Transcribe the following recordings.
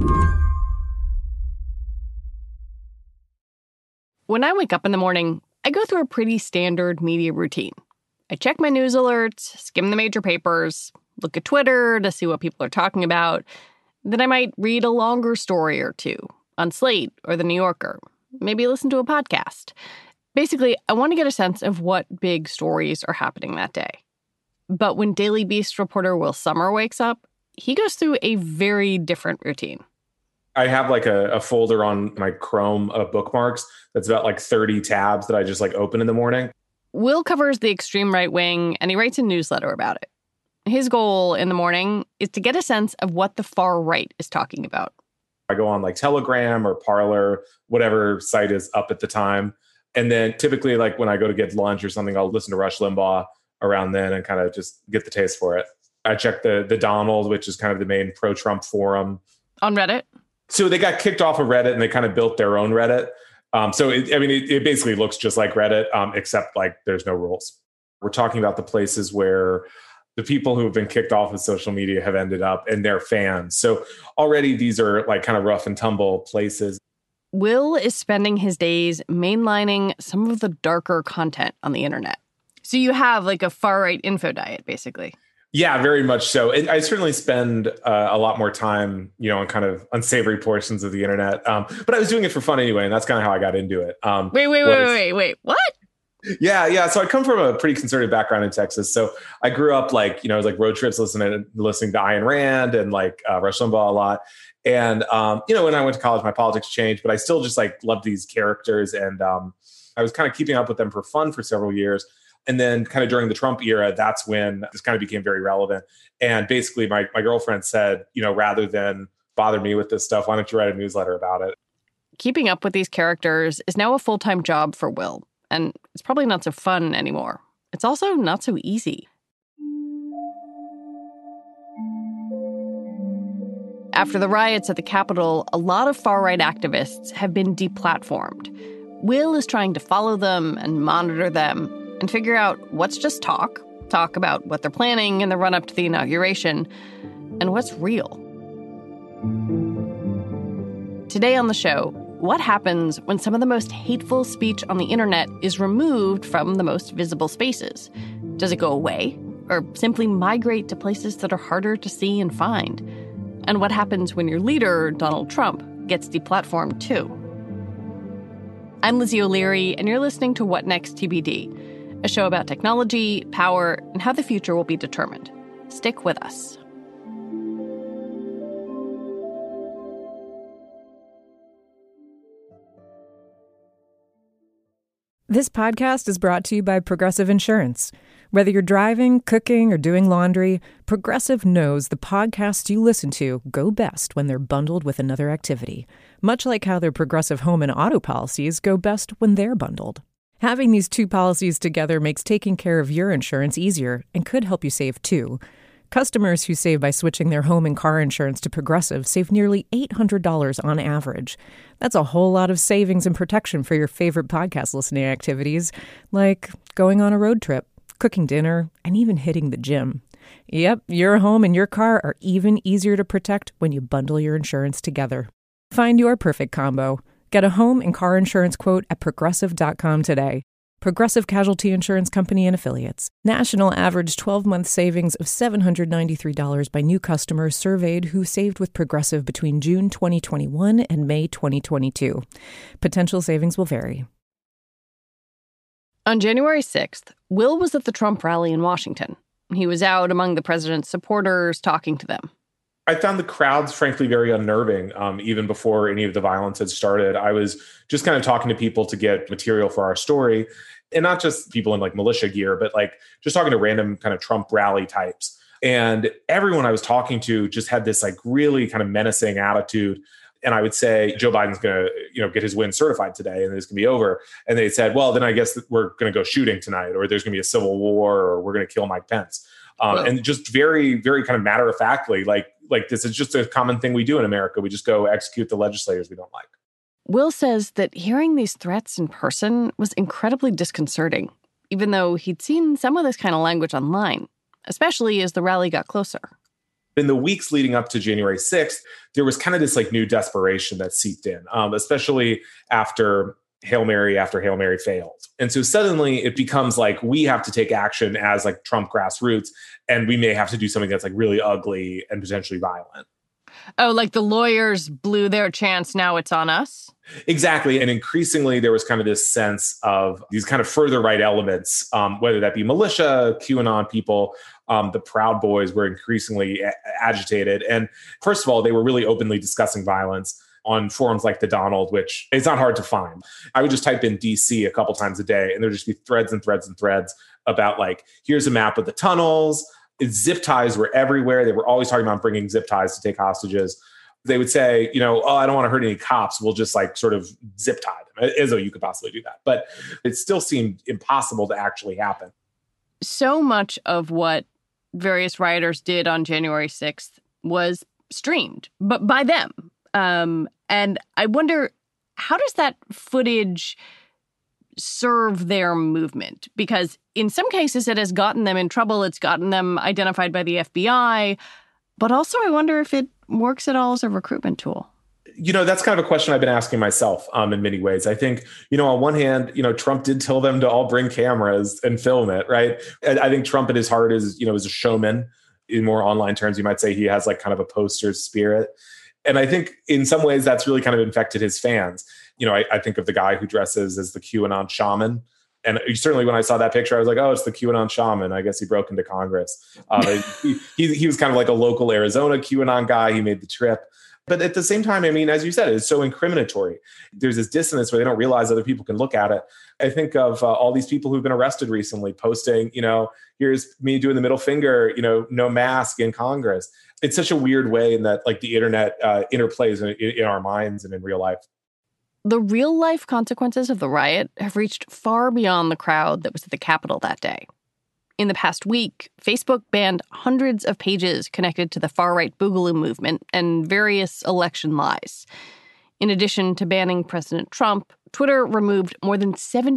When I wake up in the morning, I go through a pretty standard media routine. I check my news alerts, skim the major papers, look at Twitter to see what people are talking about. Then I might read a longer story or two on Slate or The New Yorker, maybe listen to a podcast. Basically, I want to get a sense of what big stories are happening that day. But when Daily Beast reporter Will Sommer wakes up, he goes through a very different routine. I have like a folder on my Chrome of bookmarks that's about like 30 tabs that I just like open in the morning. Will covers the extreme right wing, and he writes a newsletter about it. His goal in the morning is to get a sense of what the far right is talking about. I go on like Telegram or Parler, whatever site is up at the time. And then typically like when I go to get lunch or something, I'll listen to Rush Limbaugh around then and kind of just get the taste for it. I check the Donald, which is kind of the main pro-Trump forum. On Reddit? So they got kicked off of Reddit and they kind of built their own Reddit. It basically looks just like Reddit, except like there's no rules. We're talking about the places where the people who have been kicked off of social media have ended up and they're fans. So already these are like kind of rough and tumble places. Will is spending his days mainlining some of the darker content on the internet. So you have like a far-right info diet, basically. Yeah, very much so. I certainly spend a lot more time, on kind of unsavory portions of the internet. But I was doing it for fun anyway, and that's kind of how I got into it. Wait. What? Yeah. So I come from a pretty conservative background in Texas. So I grew up like, it was like road trips listening to Ayn Rand and like Rush Limbaugh a lot. And, when I went to college, my politics changed, but I still just like loved these characters. And I was kind of keeping up with them for fun for several years. And then kind of during the Trump era, that's when this kind of became very relevant. And basically my girlfriend said, rather than bother me with this stuff, why don't you write a newsletter about it? Keeping up with these characters is now a full-time job for Will. And it's probably not so fun anymore. It's also not so easy. After the riots at the Capitol, a lot of far-right activists have been deplatformed. Will is trying to follow them and monitor them and figure out what's just talk about what they're planning in the run-up to the inauguration, and what's real. Today on the show, what happens when some of the most hateful speech on the internet is removed from the most visible spaces? Does it go away, or simply migrate to places that are harder to see and find? And what happens when your leader, Donald Trump, gets deplatformed too? I'm Lizzie O'Leary, and you're listening to What Next TBD, a show about technology, power, and how the future will be determined. Stick with us. This podcast is brought to you by Progressive Insurance. Whether you're driving, cooking, or doing laundry, Progressive knows the podcasts you listen to go best when they're bundled with another activity, much like how their Progressive home and auto policies go best when they're bundled. Having these two policies together makes taking care of your insurance easier and could help you save, too. Customers who save by switching their home and car insurance to Progressive save nearly $800 on average. That's a whole lot of savings and protection for your favorite podcast listening activities, like going on a road trip, cooking dinner, and even hitting the gym. Yep, your home and your car are even easier to protect when you bundle your insurance together. Find your perfect combo. Get a home and car insurance quote at Progressive.com today. Progressive Casualty Insurance Company and Affiliates. National average 12-month savings of $793 by new customers surveyed who saved with Progressive between June 2021 and May 2022. Potential savings will vary. On January 6th, Will was at the Trump rally in Washington. He was out among the president's supporters talking to them. I found the crowds, frankly, very unnerving. Even before any of the violence had started, I was just kind of talking to people to get material for our story, and not just people in like militia gear, but like just talking to random kind of Trump rally types. And everyone I was talking to just had this like really kind of menacing attitude. And I would say, Joe Biden's going to, get his win certified today and it's going to be over. And they said, well, then I guess we're going to go shooting tonight, or there's going to be a civil war, or we're going to kill Mike Pence. And just very, very kind of matter of factly, like this is just a common thing we do in America. We just go execute the legislators we don't like. Will says that hearing these threats in person was incredibly disconcerting, even though he'd seen some of this kind of language online, especially as the rally got closer. In the weeks leading up to January 6th, there was kind of this like new desperation that seeped in, especially after Hail Mary failed. And so suddenly it becomes like we have to take action as like Trump grassroots, and we may have to do something that's like really ugly and potentially violent. Oh, like the lawyers blew their chance. Now it's on us. Exactly. And increasingly, there was kind of this sense of these kind of further right elements, whether that be militia, QAnon people, the Proud Boys were increasingly agitated. And first of all, they were really openly discussing violence on forums like the Donald, which it's not hard to find. I would just type in DC a couple times a day, and there'd just be threads and threads and threads about like, here's a map of the tunnels. Zip ties were everywhere. They were always talking about bringing zip ties to take hostages. They would say, oh, I don't want to hurt any cops. We'll just like sort of zip tie them, as though you could possibly do that. But it still seemed impossible to actually happen. So much of what various rioters did on January 6th was streamed, but by them. And I wonder, how does that footage serve their movement? Because in some cases, it has gotten them in trouble. It's gotten them identified by the FBI. But also, I wonder if it works at all as a recruitment tool. That's kind of a question I've been asking myself in many ways. I think, on one hand, Trump did tell them to all bring cameras and film it, right? And I think Trump at his heart is a showman. In more online terms, you might say he has like kind of a poster spirit. And I think in some ways that's really kind of infected his fans. I think of the guy who dresses as the QAnon shaman. And certainly when I saw that picture, I was like, oh, it's the QAnon shaman. I guess he broke into Congress. He was kind of like a local Arizona QAnon guy. He made the trip. But at the same time, I mean, as you said, it's so incriminatory. There's this dissonance where they don't realize other people can look at it. I think of all these people who've been arrested recently posting, here's me doing the middle finger, no mask in Congress. It's such a weird way in that like the internet interplays in our minds and in real life. The real life consequences of the riot have reached far beyond the crowd that was at the Capitol that day. In the past week, Facebook banned hundreds of pages connected to the far-right Boogaloo movement and various election lies. In addition to banning President Trump, Twitter removed more than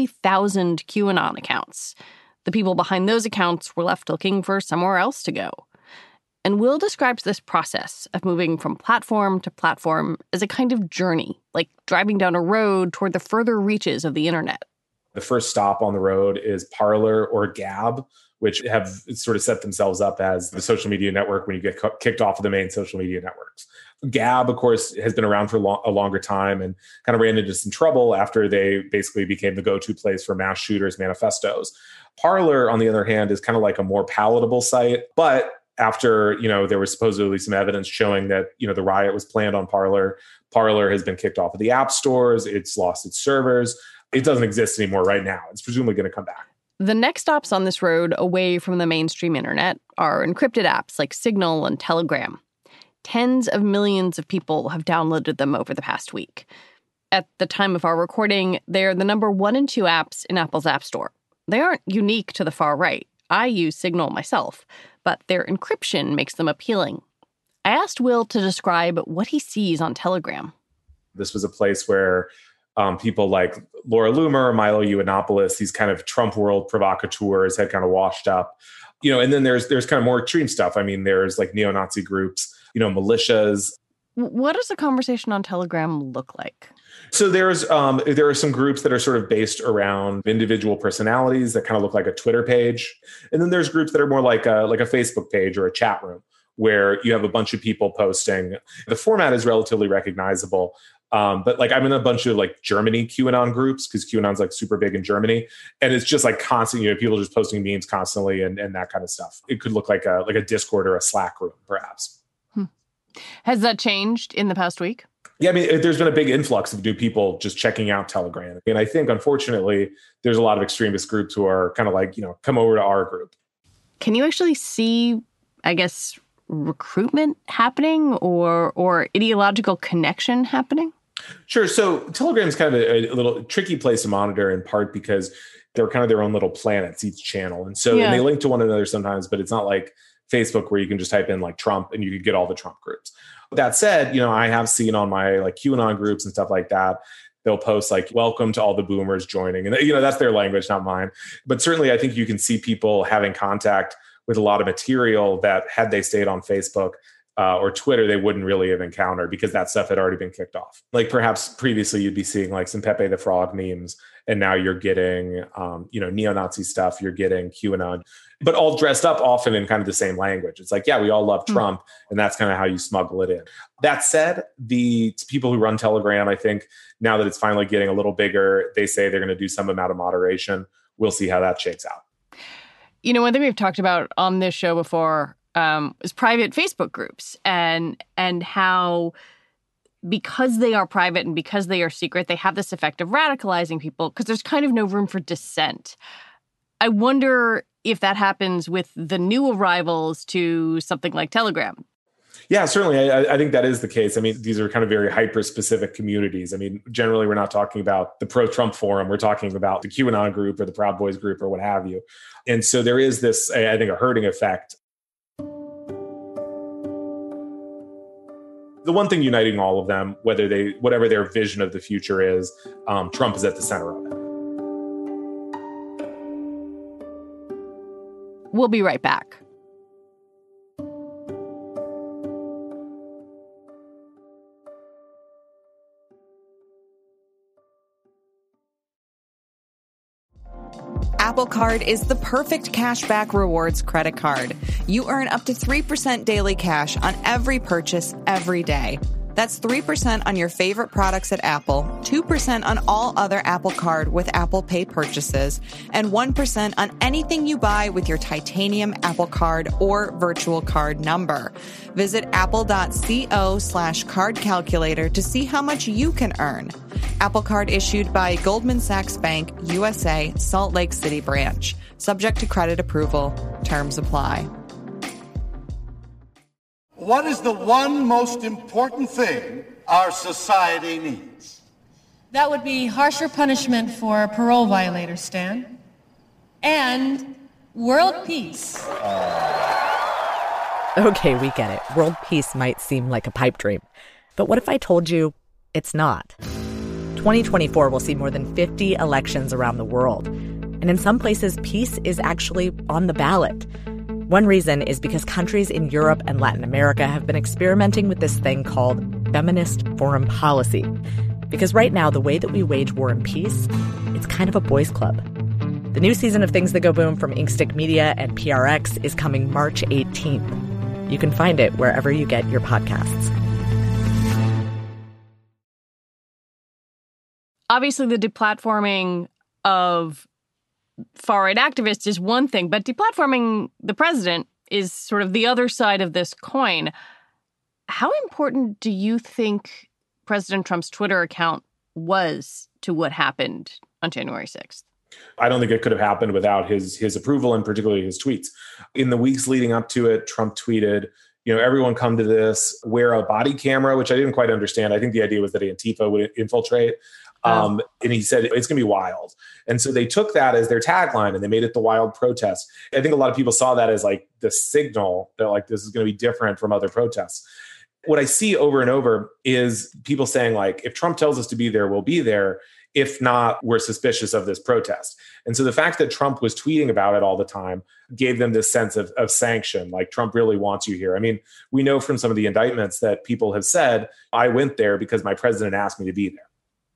70,000 QAnon accounts. The people behind those accounts were left looking for somewhere else to go. And Will describes this process of moving from platform to platform as a kind of journey, like driving down a road toward the further reaches of the internet. The first stop on the road is Parler or Gab, which have sort of set themselves up as the social media network when you get kicked off of the main social media networks. Gab, of course, has been around for a longer time and kind of ran into some trouble after they basically became the go-to place for mass shooters' manifestos. Parler, on the other hand, is kind of like a more palatable site, but after, there was supposedly some evidence showing that, the riot was planned on Parler. Parler has been kicked off of the app stores. It's lost its servers. It doesn't exist anymore right now. It's presumably going to come back. The next stops on this road away from the mainstream internet are encrypted apps like Signal and Telegram. Tens of millions of people have downloaded them over the past week. At the time of our recording, they're the number 1 and 2 apps in Apple's App Store. They aren't unique to the far right. I use Signal myself, but their encryption makes them appealing. I asked Will to describe what he sees on Telegram. This was a place where people like Laura Loomer, Milo Yiannopoulos, these kind of Trump world provocateurs had kind of washed up. And then there's kind of more extreme stuff. I mean, there's like neo-Nazi groups, militias. What does a conversation on Telegram look like? So there are some groups that are sort of based around individual personalities that kind of look like a Twitter page. And then there's groups that are more like a Facebook page or a chat room where you have a bunch of people posting. The format is relatively recognizable. But like I'm in a bunch of like Germany QAnon groups because QAnon's like super big in Germany. And it's just like constant, people just posting memes constantly and that kind of stuff. It could look like a Discord or a Slack room, perhaps. Has that changed in the past week? Yeah, I mean, there's been a big influx of new people just checking out Telegram. And I think, unfortunately, there's a lot of extremist groups who are kind of like, come over to our group. Can you actually see, I guess, recruitment happening or ideological connection happening? Sure. So Telegram is kind of a little tricky place to monitor, in part because they're kind of their own little planets, each channel. And so and they link to one another sometimes, but it's not like Facebook where you can just type in like Trump and you could get all the Trump groups. That said, I have seen on my like QAnon groups and stuff like that, they'll post like, welcome to all the boomers joining. And, that's their language, not mine. But certainly I think you can see people having contact with a lot of material that had they stayed on Facebook or Twitter, they wouldn't really have encountered because that stuff had already been kicked off. Like perhaps previously you'd be seeing like some Pepe the Frog memes, and now you're getting, neo-Nazi stuff, you're getting QAnon, but all dressed up often in kind of the same language. It's like, yeah, we all love Trump, and that's kind of how you smuggle it in. That said, the people who run Telegram, I think now that it's finally getting a little bigger, they say they're going to do some amount of moderation. We'll see how that shakes out. You know, one thing we've talked about on this show before is private Facebook groups and how, because they are private and because they are secret, they have this effect of radicalizing people because there's kind of no room for dissent. I wonder if that happens with the new arrivals to something like Telegram. Yeah, certainly. I think that is the case. I mean, these are kind of very hyper-specific communities. I mean, generally, we're not talking about the pro-Trump forum. We're talking about the QAnon group or the Proud Boys group or what have you. And so there is this, I think, a herding effect. The one thing uniting all of them, whatever their vision of the future is, Trump is at the center of it. We'll be right back. Apple Card is the perfect cashback rewards credit card. You earn up to 3% daily cash on every purchase every day. That's 3% on your favorite products at Apple, 2% on all other Apple Card with Apple Pay purchases, and 1% on anything you buy with your titanium Apple Card or virtual card number. Visit apple.co/card calculator to see how much you can earn. Apple Card issued by Goldman Sachs Bank, USA, Salt Lake City branch. Subject to credit approval. Terms apply. What is the one most important thing our society needs? That would be harsher punishment for parole violators, Stan. And world peace. Okay, we get it. World peace might seem like a pipe dream. But what if I told you it's not? 2024 will see more than 50 elections around the world. And in some places, peace is actually on the ballot. One reason is because countries in Europe and Latin America have been experimenting with this thing called feminist foreign policy. Because right now, the way that we wage war and peace, it's kind of a boys' club. The new season of Things That Go Boom from Inkstick Media and PRX is coming March 18th. You can find it wherever you get your podcasts. Obviously, the deplatforming of far-right activists is one thing, but deplatforming the president is sort of the other side of this coin. How important do you think President Trump's Twitter account was to what happened on January 6th? I don't think it could have happened without his approval and particularly his tweets. In the weeks leading up to it, Trump tweeted, everyone come to this, wear a body camera, which I didn't quite understand. I think the idea was that Antifa would infiltrate. And he said, it's going to be wild. And so they took that as their tagline and they made it the wild protest. I think a lot of people saw that as like the signal that like this is going to be different from other protests. What I see over and over is people saying like, if Trump tells us to be there, we'll be there. If not, we're suspicious of this protest. And so the fact that Trump was tweeting about it all the time gave them this sense of sanction, like Trump really wants you here. I mean, we know from some of the indictments that people have said, I went there because my president asked me to be there.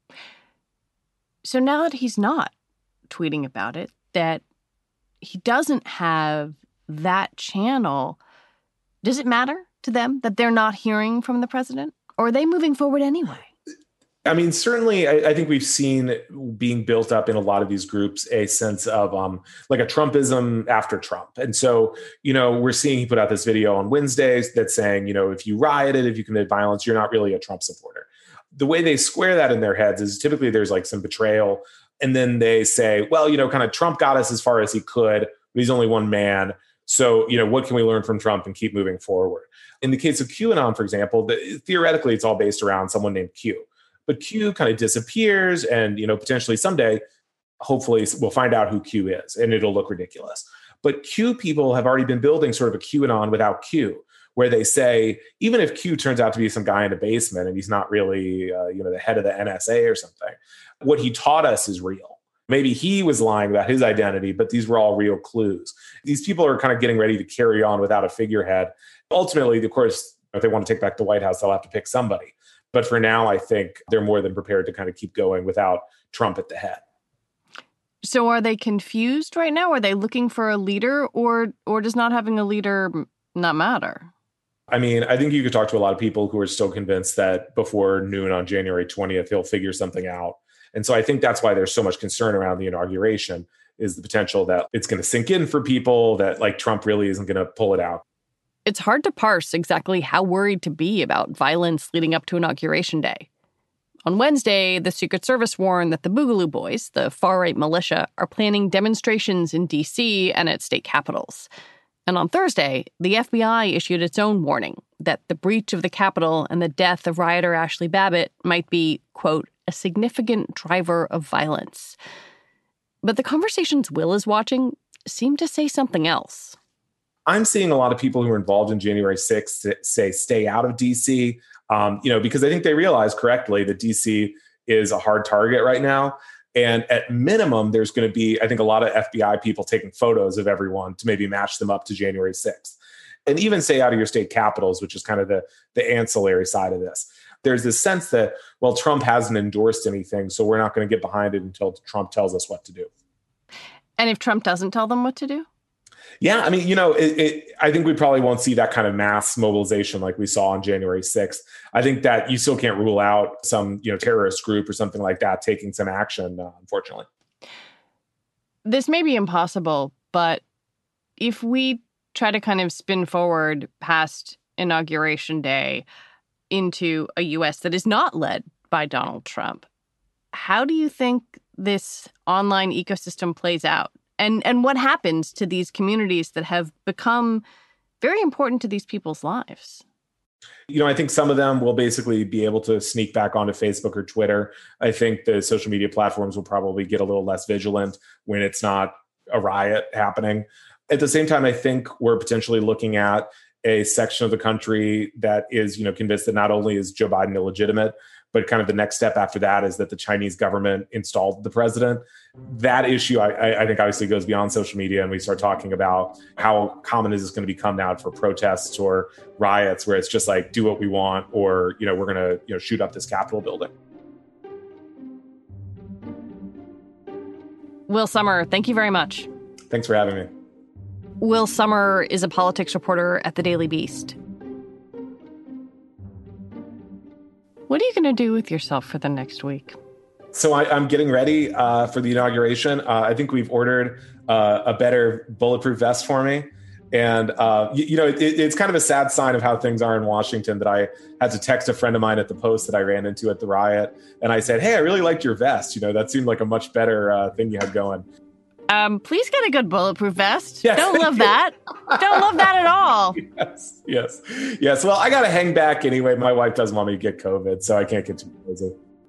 So now that he's not tweeting about it, that he doesn't have that channel, does it matter to them that they're not hearing from the president? Or are they moving forward anyway? I mean, certainly, I think we've seen being built up in a lot of these groups a sense of like a Trumpism after Trump. And so, we're seeing he put out this video on Wednesdays that's saying, if you rioted, if you commit violence, you're not really a Trump supporter. The way they square that in their heads is typically there's like some betrayal. And then they say, well, kind of Trump got us as far as he could, but he's only one man. So, what can we learn from Trump and keep moving forward? In the case of QAnon, for example, theoretically, it's all based around someone named Q. But Q kind of disappears and, potentially someday, hopefully we'll find out who Q is and it'll look ridiculous. But Q people have already been building sort of a QAnon without Q, where they say, even if Q turns out to be some guy in a basement and he's not really, the head of the NSA or something, what he taught us is real. Maybe he was lying about his identity, but these were all real clues. These people are kind of getting ready to carry on without a figurehead. Ultimately, of course, if they want to take back the White House, they'll have to pick somebody. But for now, I think they're more than prepared to kind of keep going without Trump at the head. So are they confused right now? Are they looking for a leader, or does not having a leader not matter? I mean, I think you could talk to a lot of people who are still convinced that before noon on January 20th, he'll figure something out. And so I think that's why there's so much concern around the inauguration, is the potential that it's going to sink in for people that like Trump really isn't going to pull it out. It's hard to parse exactly how worried to be about violence leading up to Inauguration Day. On Wednesday, the Secret Service warned that the Boogaloo Boys, the far-right militia, are planning demonstrations in D.C. and at state capitals. And on Thursday, the FBI issued its own warning that the breach of the Capitol and the death of rioter Ashley Babbitt might be, quote, a significant driver of violence. But the conversations Will is watching seem to say something else. I'm seeing a lot of people who are involved in January 6th say stay out of D.C., because I think they realize correctly that D.C. is a hard target right now. And at minimum, there's going to be, I think, a lot of FBI people taking photos of everyone to maybe match them up to January 6th. And even stay out of your state capitals, which is kind of the ancillary side of this. There's this sense that, well, Trump hasn't endorsed anything, so we're not going to get behind it until Trump tells us what to do. And if Trump doesn't tell them what to do? Yeah, I mean, I think we probably won't see that kind of mass mobilization like we saw on January 6th. I think that you still can't rule out some, terrorist group or something like that taking some action, unfortunately. This may be impossible, but if we try to kind of spin forward past Inauguration Day into a U.S. that is not led by Donald Trump, how do you think this online ecosystem plays out? And what happens to these communities that have become very important to these people's lives? I think some of them will basically be able to sneak back onto Facebook or Twitter. I think the social media platforms will probably get a little less vigilant when it's not a riot happening. At the same time, I think we're potentially looking at a section of the country that is, convinced that not only is Joe Biden illegitimate, but kind of the next step after that is that the Chinese government installed the president. That issue, I think, obviously goes beyond social media, and we start talking about how common is this going to become now for protests or riots, where it's just like, do what we want, or we're going to shoot up this Capitol building. Will Sommer, thank you very much. Thanks for having me. Will Sommer is a politics reporter at The Daily Beast. What are you going to do with yourself for the next week? So I'm getting ready for the inauguration. I think we've ordered a better bulletproof vest for me. And, it's kind of a sad sign of how things are in Washington that I had to text a friend of mine at the Post that I ran into at the riot. And I said, hey, I really liked your vest. That seemed like a much better thing you had going. Please get a good bulletproof vest. Yes. Don't love that. Don't love that at all. Yes. Well, I got to hang back anyway. My wife doesn't want me to get COVID, so I can't get too crazy.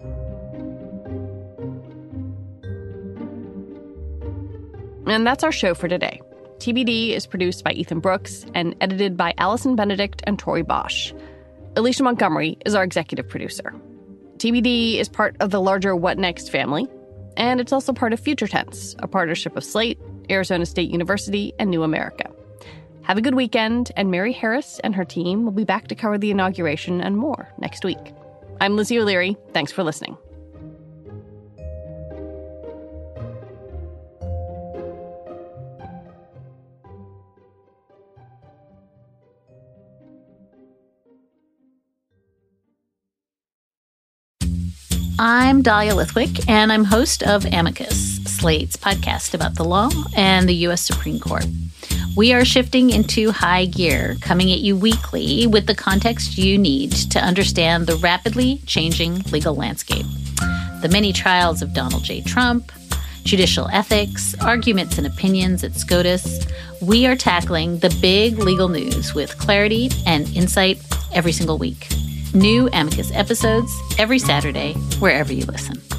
And that's our show for today. TBD is produced by Ethan Brooks and edited by Allison Benedict and Tori Bosch. Alicia Montgomery is our executive producer. TBD is part of the larger What Next family. And it's also part of Future Tense, a partnership of Slate, Arizona State University, and New America. Have a good weekend, and Mary Harris and her team will be back to cover the inauguration and more next week. I'm Lizzie O'Leary. Thanks for listening. I'm Dahlia Lithwick, and I'm host of Amicus, Slate's podcast about the law and the U.S. Supreme Court. We are shifting into high gear, coming at you weekly with the context you need to understand the rapidly changing legal landscape. The many trials of Donald J. Trump, judicial ethics, arguments and opinions at SCOTUS. We are tackling the big legal news with clarity and insight every single week. New Amicus episodes every Saturday, wherever you listen.